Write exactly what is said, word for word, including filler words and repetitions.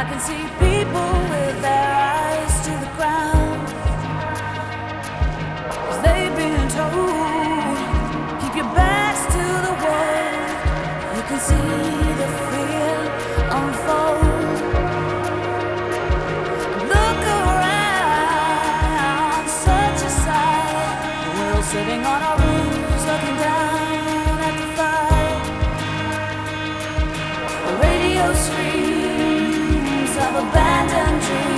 I can see people with their eyes to the ground, 'cause they've been told, keep your backs to the wall. You can see the fear unfold. Look around, such a sight. We're all sitting on our roofs, looking down at the fight. The radio screams of abandoned dreams.